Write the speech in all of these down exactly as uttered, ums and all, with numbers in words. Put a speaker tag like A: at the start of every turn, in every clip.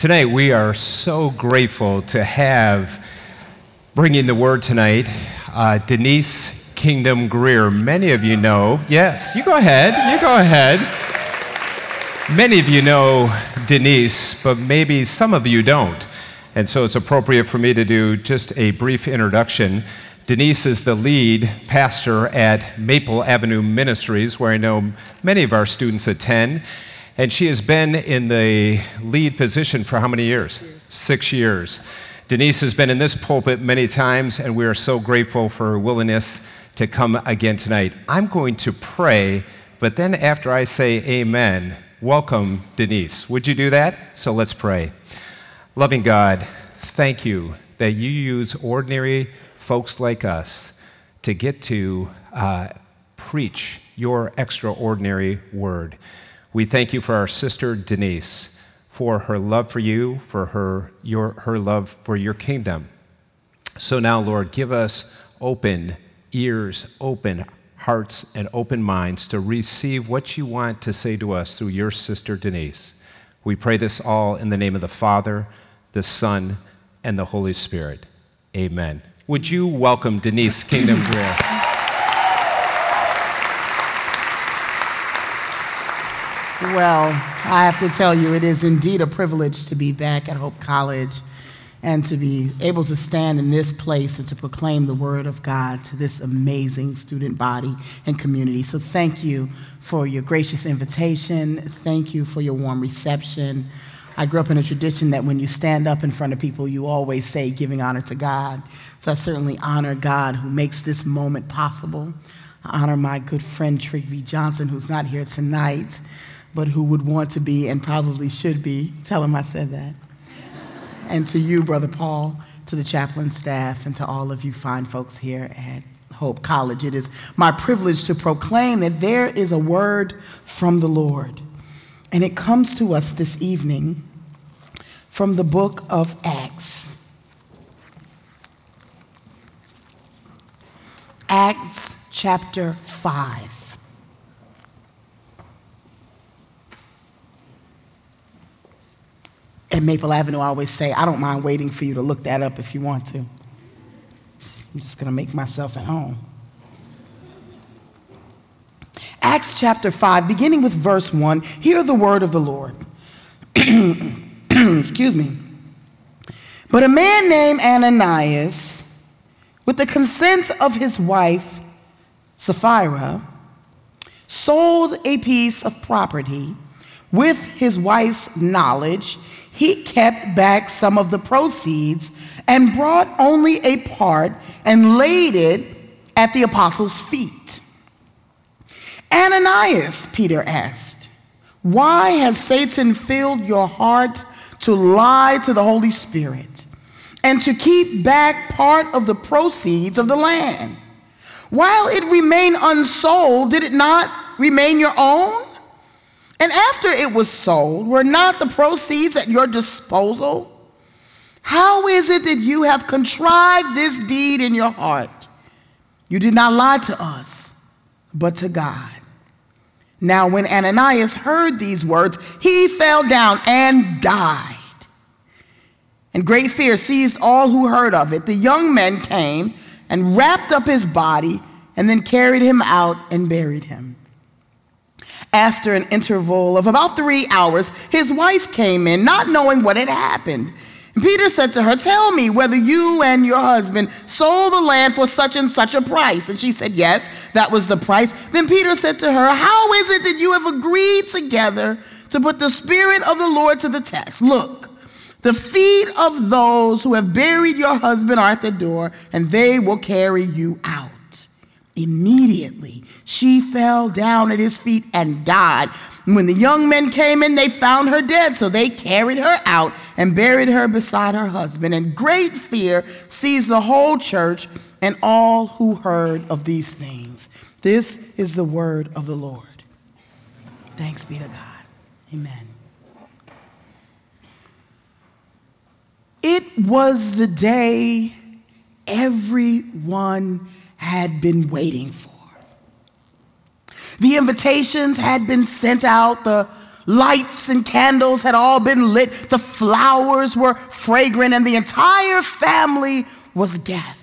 A: Tonight, we are so grateful to have, bringing the word tonight, uh, Denise Kingdom Greer. Many of you know, yes, you go ahead, you go ahead. Many of you know Denise, but maybe some of you don't. And so it's appropriate for me to do just a brief introduction. Denise is the lead pastor at Maple Avenue Ministries, where I know many of our students attend. And she has been in the lead position for how many years? Six years. Six years. Denise has been in this pulpit many times, and we are so grateful for her willingness to come again tonight. I'm going to pray, but then after I say amen, welcome Denise. Would you do that? So let's pray. Loving God, thank you that you use ordinary folks like us to get to uh, preach your extraordinary word. We thank you for our sister Denise, for her love for you, for her, your, her love for your kingdom. So now, Lord, give us open ears, open hearts, and open minds to receive what you want to say to us through your sister Denise. We pray this all in the name of the Father, the Son, and the Holy Spirit. Amen. Would you welcome Denise Kingdom Greer?
B: Well, I have to tell you, it is indeed a privilege to be back at Hope College and to be able to stand in this place and to proclaim the word of God to this amazing student body and community. So thank you for your gracious invitation. Thank you for your warm reception. I grew up in a tradition that when you stand up in front of people, you always say, giving honor to God. So I certainly honor God who makes this moment possible. I honor my good friend Trigvy Johnson, who's not here tonight, but who would want to be and probably should be. Tell him I said that. And to you, Brother Paul, to the chaplain staff, and to all of you fine folks here at Hope College. It is my privilege to proclaim that there is a word from the Lord. And it comes to us this evening from the book of Acts. Acts chapter five. At Maple Avenue, I always say, I don't mind waiting for you to look that up if you want to. I'm just going to make myself at home. Acts chapter five, beginning with verse one, hear the word of the Lord. Excuse me. But a man named Ananias, with the consent of his wife, Sapphira, sold a piece of property. With his wife's knowledge, he kept back some of the proceeds and brought only a part and laid it at the apostles' feet. Ananias, Peter asked, why has Satan filled your heart to lie to the Holy Spirit and to keep back part of the proceeds of the land? While it remained unsold, did it not remain your own? And after it was sold, were not the proceeds at your disposal? How is it that you have contrived this deed in your heart? You did not lie to us, but to God. Now when Ananias heard these words, he fell down and died. And great fear seized all who heard of it. The young men came and wrapped up his body and then carried him out and buried him. After an interval of about three hours, his wife came in, not knowing what had happened. And Peter said to her, tell me whether you and your husband sold the land for such and such a price. And she said, yes, that was the price. Then Peter said to her, how is it that you have agreed together to put the Spirit of the Lord to the test? Look, the feet of those who have buried your husband are at the door, and they will carry you out. Immediately, she fell down at his feet and died. When the young men came in, they found her dead, so they carried her out and buried her beside her husband. And great fear seized the whole church and all who heard of these things. This is the word of the Lord. Thanks be to God. Amen. It was the day everyone had been waiting for. The invitations had been sent out. The lights and candles had all been lit. The flowers were fragrant, and the entire family was gathered.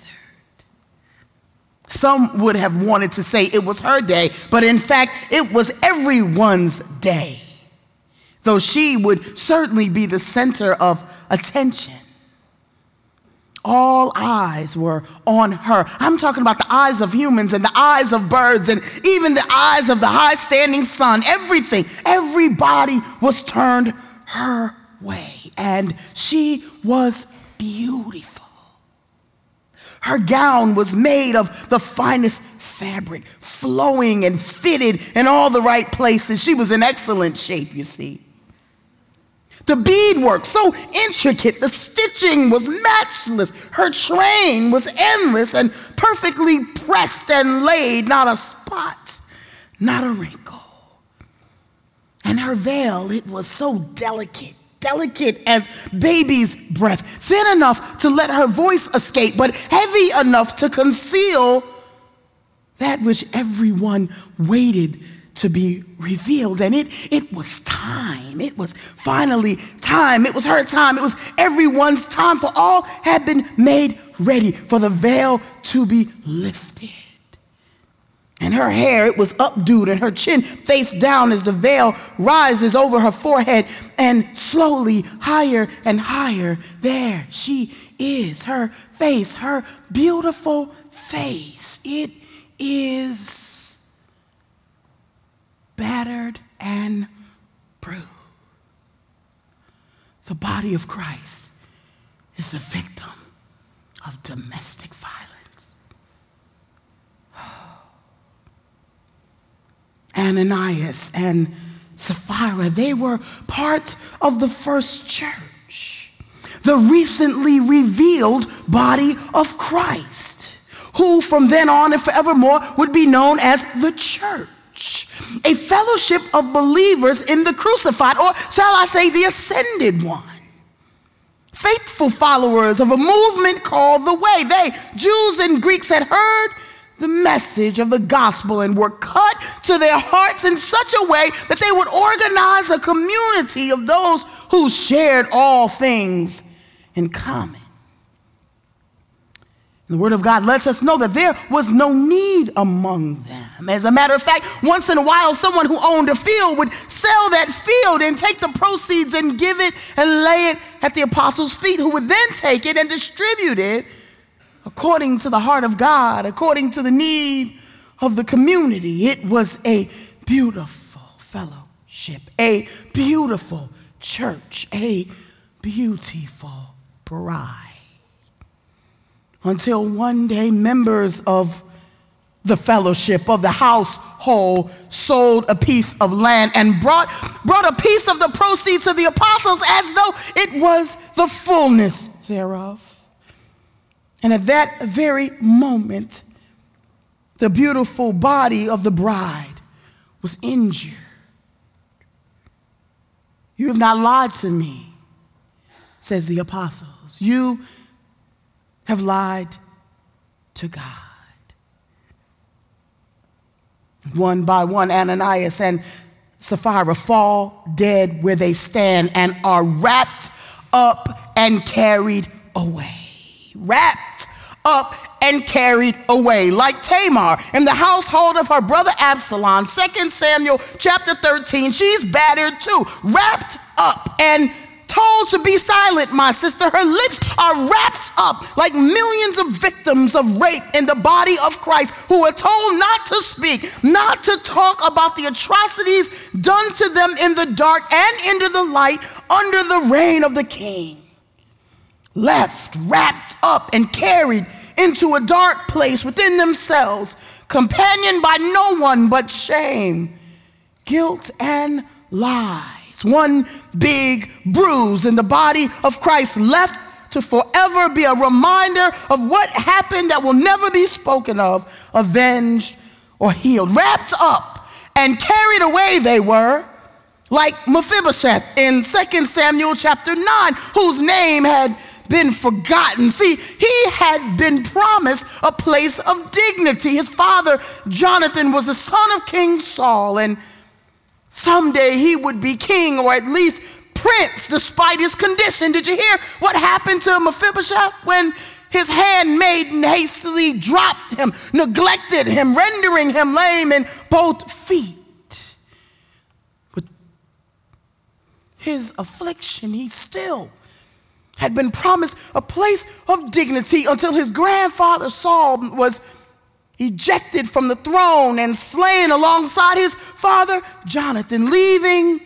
B: Some would have wanted to say it was her day, but in fact, it was everyone's day, though she would certainly be the center of attention. All eyes were on her. I'm talking about the eyes of humans and the eyes of birds and even the eyes of the high-standing sun. Everything, everybody was turned her way, and she was beautiful. Her gown was made of the finest fabric, flowing and fitted in all the right places. She was in excellent shape, you see. The beadwork, so intricate, the stitching was matchless. Her train was endless and perfectly pressed and laid, not a spot, not a wrinkle. And her veil, it was so delicate. Delicate as baby's breath, thin enough to let her voice escape, but heavy enough to conceal that which everyone waited to be revealed. And it, it was time. It was finally time. It was her time. It was everyone's time, for all had been made ready for the veil to be lifted. And her hair, it was updoed, and her chin face down as the veil rises over her forehead, and slowly higher and higher, there she is, her face, her beautiful face. It is battered and bruised. The body of Christ is a victim of domestic violence. Ananias and Sapphira, they were part of the first church, the recently revealed body of Christ, who from then on and forevermore would be known as the church, a fellowship of believers in the crucified, or shall I say the ascended one. Faithful followers of a movement called the Way. They, Jews and Greeks, had heard the message of the gospel and were cut to their hearts in such a way that they would organize a community of those who shared all things in common. The Word of God lets us know that there was no need among them. As a matter of fact, once in a while, someone who owned a field would sell that field and take the proceeds and give it and lay it at the apostles' feet, who would then take it and distribute it according to the heart of God, according to the need of the community. It was a beautiful fellowship, a beautiful church, a beautiful bride. Until one day, members of the fellowship, of the household, sold a piece of land and brought, brought a piece of the proceeds to the apostles as though it was the fullness thereof. And at that very moment, the beautiful body of the bride was injured. You have not lied to me, says the apostles. You have lied to God. One by one, Ananias and Sapphira fall dead where they stand and are wrapped up and carried away. Wrapped up and carried away, like Tamar in the household of her brother Absalom. Second Samuel chapter thirteen, she's battered too, wrapped up and told to be silent, my sister. Her lips are wrapped up like millions of victims of rape in the body of Christ, who are told not to speak, not to talk about the atrocities done to them in the dark and into the light under the reign of the King. Left, wrapped up, and carried into a dark place within themselves, companioned by no one but shame, guilt, and lies. One big bruise in the body of Christ, left to forever be a reminder of what happened that will never be spoken of, avenged, or healed. Wrapped up and carried away they were, like Mephibosheth in Second Samuel chapter nine, whose name had been forgotten. See, he had been promised a place of dignity. His father, Jonathan, was the son of King Saul, and someday he would be king, or at least prince, despite his condition. Did you hear what happened to Mephibosheth when his handmaiden hastily dropped him, neglected him, rendering him lame in both feet? With his affliction, he still had been promised a place of dignity until his grandfather Saul was ejected from the throne and slain alongside his father Jonathan, leaving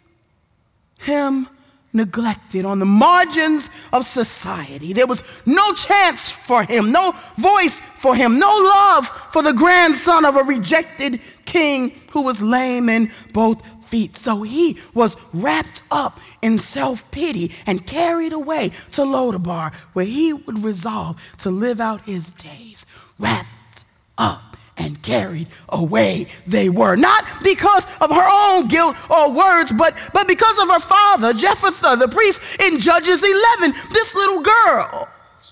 B: him neglected on the margins of society. There was no chance for him, no voice for him, no love for the grandson of a rejected king who was lame in both feet. So he was wrapped up in self-pity and carried away to Lodabar, where he would resolve to live out his days. Wrapped up and carried away they were, not because of her own guilt or words, but, but because of her father, Jephthah, the priest in Judges eleven. This little girl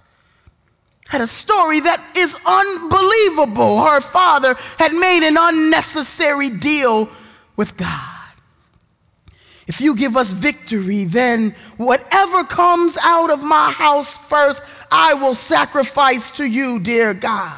B: had a story that is unbelievable. Her father had made an unnecessary deal with God. If you give us victory, then whatever comes out of my house first, I will sacrifice to you, dear God.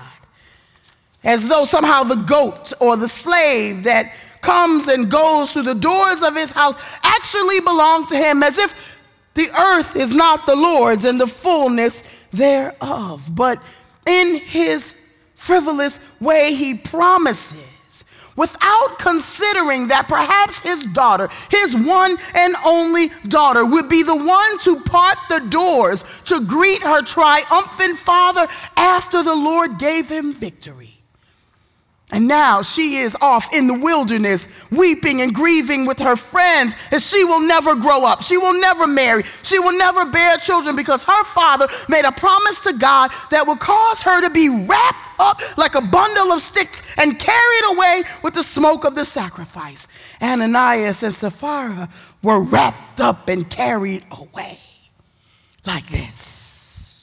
B: As though somehow the goat or the slave that comes and goes through the doors of his house actually belong to him, as if the earth is not the Lord's and the fullness thereof. But in his frivolous way, he promises, without considering that perhaps his daughter, his one and only daughter, would be the one to part the doors to greet her triumphant father after the Lord gave him victory. And now she is off in the wilderness, weeping and grieving with her friends, and she will never grow up. She will never marry. She will never bear children, because her father made a promise to God that would cause her to be wrapped up like a bundle of sticks and carried away with the smoke of the sacrifice. Ananias and Sapphira were wrapped up and carried away like this.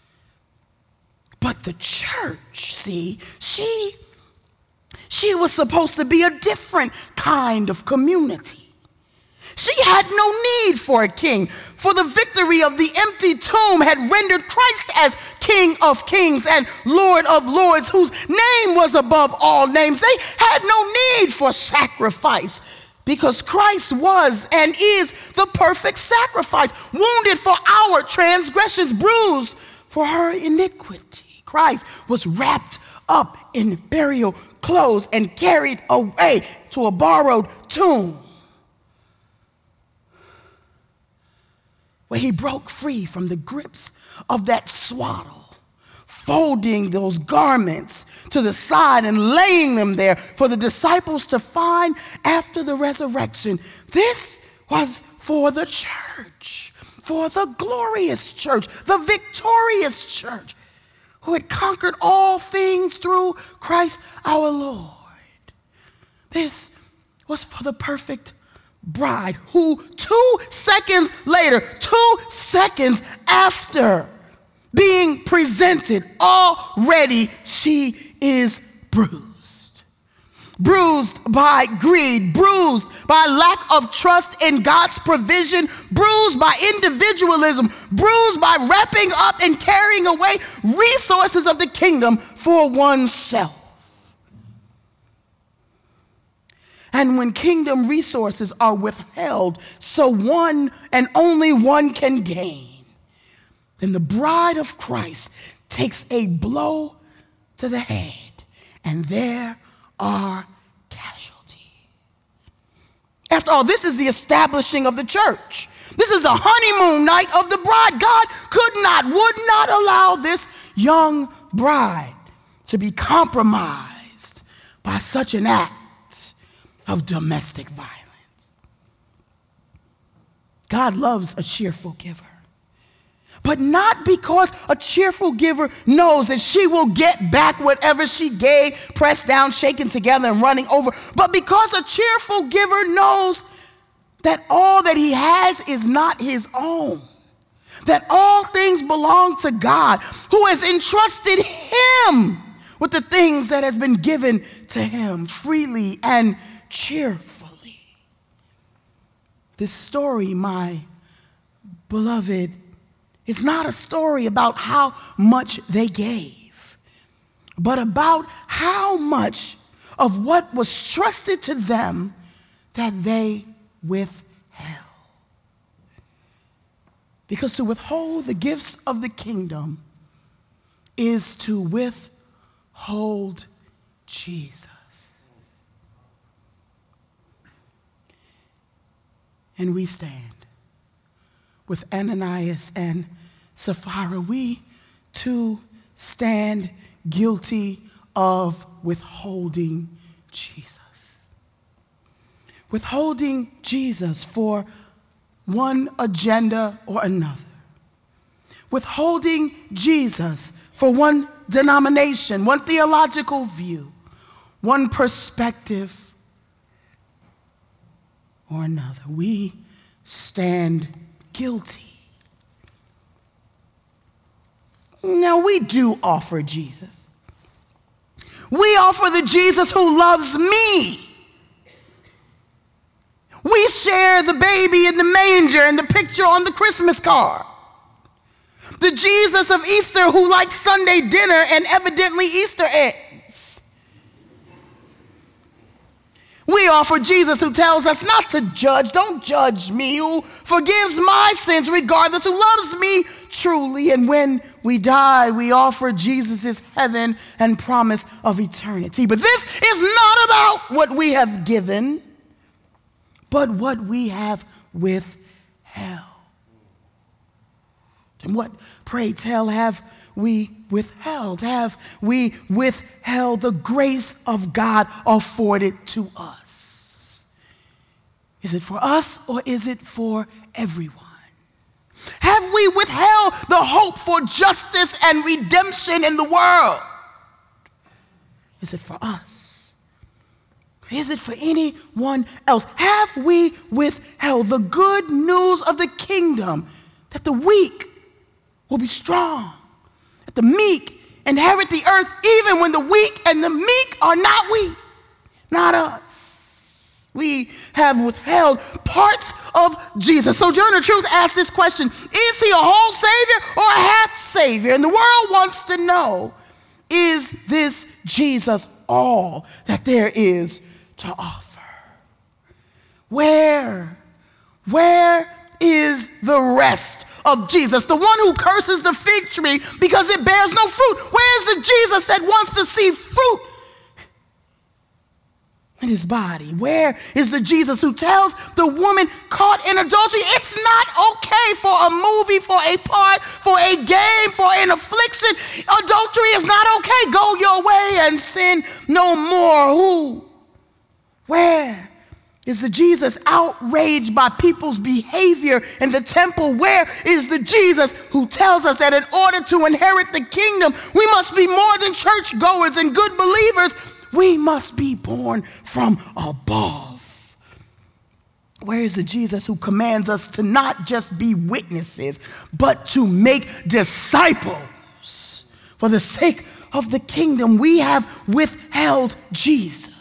B: But the church, see, she... She was supposed to be a different kind of community. She had no need for a king, for the victory of the empty tomb had rendered Christ as King of Kings and Lord of Lords, whose name was above all names. They had no need for sacrifice, because Christ was and is the perfect sacrifice, wounded for our transgressions, bruised for her iniquity. Christ was wrapped up in burial clothes and carried away to a borrowed tomb, where he broke free from the grips of that swaddle, folding those garments to the side and laying them there for the disciples to find after the resurrection. This was for the church, for the glorious church, the victorious church, who had conquered all things through Christ our Lord. This was for the perfect bride, who two seconds later, two seconds after being presented, already she is bruised. Bruised by greed, bruised by lack of trust in God's provision, bruised by individualism, bruised by wrapping up and carrying away resources of the kingdom for oneself. And when kingdom resources are withheld so one and only one can gain, then the bride of Christ takes a blow to the head, and there are casualties. After all, this is the establishing of the church. This is the honeymoon night of the bride. God could not, would not allow this young bride to be compromised by such an act of domestic violence. God loves a cheerful giver. But not because a cheerful giver knows that she will get back whatever she gave, pressed down, shaken together, and running over, but because a cheerful giver knows that all that he has is not his own, that all things belong to God, who has entrusted him with the things that has been given to him freely and cheerfully. This story, my beloved, is not a story about how much they gave, but about how much of what was trusted to them that they withheld. Because to withhold the gifts of the kingdom is to withhold Jesus. And we stand with Ananias and Sapphira. We too stand guilty of withholding Jesus. Withholding Jesus for one agenda or another. Withholding Jesus for one denomination, one theological view, one perspective or another. We stand guilty. Now, we do offer Jesus. We offer the Jesus who loves me. We share the baby in the manger and the picture on the Christmas card. The Jesus of Easter who likes Sunday dinner and evidently Easter eggs. We offer Jesus who tells us not to judge. Don't judge me, who forgives my sins regardless, who loves me truly. And when we die, we offer Jesus' heaven and promise of eternity. But this is not about what we have given, but what we have withheld. And what, pray tell, have we withheld? Have we withheld the grace of God afforded to us? Is it for us or is it for everyone? Have we withheld the hope for justice and redemption in the world? Is it for us? Is it for anyone else? Have we withheld the good news of the kingdom that the weak will be strong, that the meek inherit the earth even when the weak and the meek are not we, not us? We have withheld parts of Jesus. Sojourner Truth asks this question: is he a whole Savior or a half Savior? And the world wants to know, is this Jesus all that there is to offer? Where, where is the rest of Jesus, the one who curses the fig tree because it bears no fruit? Where's the Jesus that wants to see fruit in his body? Where is the Jesus who tells the woman caught in adultery, it's not okay for a movie, for a part, for a game, for an affliction? Adultery is not okay. Go your way and sin no more. Who? Where is the Jesus outraged by people's behavior in the temple? Where is the Jesus who tells us that in order to inherit the kingdom, we must be more than churchgoers and good believers? We must be born from above. Where is the Jesus who commands us to not just be witnesses, but to make disciples for the sake of the kingdom? We have withheld Jesus.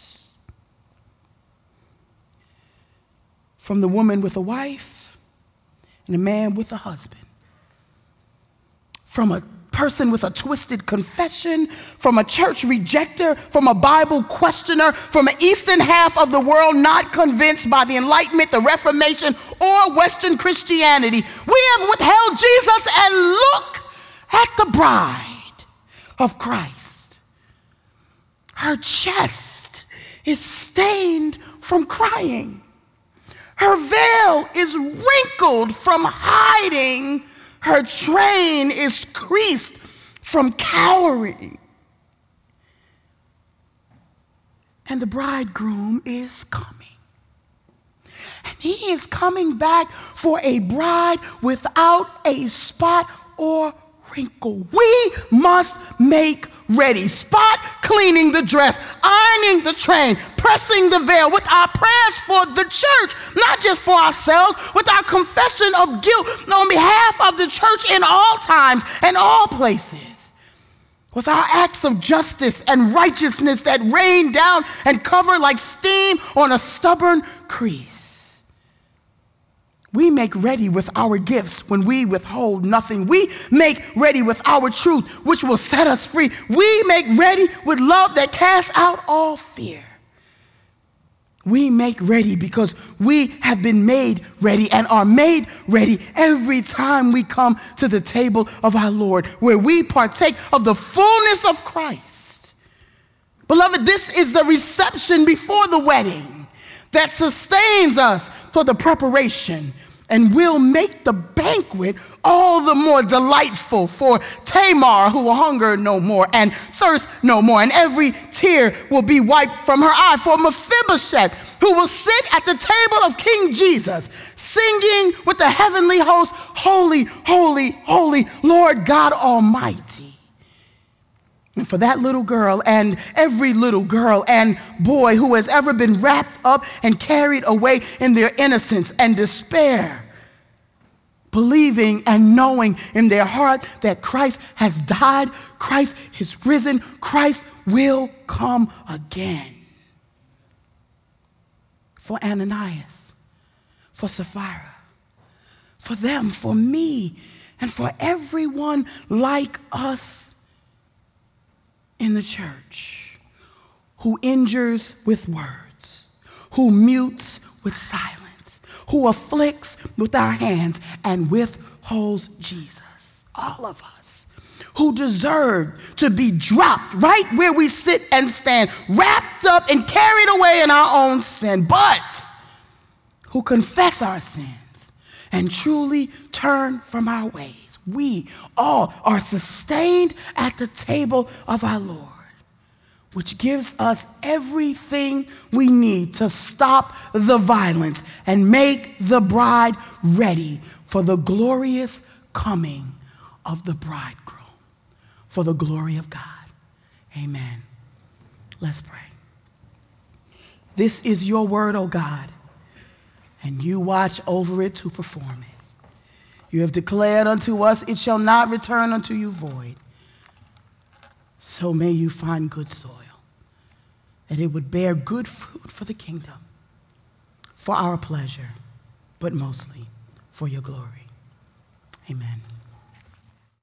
B: From the woman with a wife and a man with a husband. From a person with a twisted confession, from a church rejecter, from a Bible questioner, from an eastern half of the world not convinced by the Enlightenment, the Reformation, or Western Christianity. We have withheld Jesus, and look at the bride of Christ. Her chest is stained from crying. Her veil is wrinkled from hiding. Her train is creased from cowering. And the bridegroom is coming. And he is coming back for a bride without a spot or wrinkle. We must make ready. Spot cleaning the dress, ironing the train, pressing the veil with our prayers for the church, not just for ourselves, with our confession of guilt on behalf of the church in all times and all places, with our acts of justice and righteousness that rain down and cover like steam on a stubborn crease. We make ready with our gifts when we withhold nothing. We make ready with our truth, which will set us free. We make ready with love that casts out all fear. We make ready because we have been made ready and are made ready every time we come to the table of our Lord, where we partake of the fullness of Christ. Beloved, this is the reception before the wedding that sustains us for the preparation and will make the banquet all the more delightful for Tamar, who will hunger no more and thirst no more, and every tear will be wiped from her eye, for Mephibosheth, who will sit at the table of King Jesus, singing with the heavenly host, holy, holy, holy, Lord God Almighty. And for that little girl and every little girl and boy who has ever been wrapped up and carried away in their innocence and despair, believing and knowing in their heart that Christ has died, Christ is risen, Christ will come again. For Ananias, for Sapphira, for them, for me, and for everyone like us in the church, who injures with words, who mutes with silence, who afflicts with our hands and withholds Jesus. All of us who deserve to be dropped right where we sit and stand, wrapped up and carried away in our own sin, but who confess our sins and truly turn from our ways. We all are sustained at the table of our Lord, which gives us everything we need to stop the violence and make the bride ready for the glorious coming of the bridegroom, for the glory of God. Amen. Let's pray. This is your word, O God, and you watch over it to perform it. You have declared unto us, it shall not return unto you void. So may you find good soil, that it would bear good fruit for the kingdom, for our pleasure, but mostly for your glory. Amen.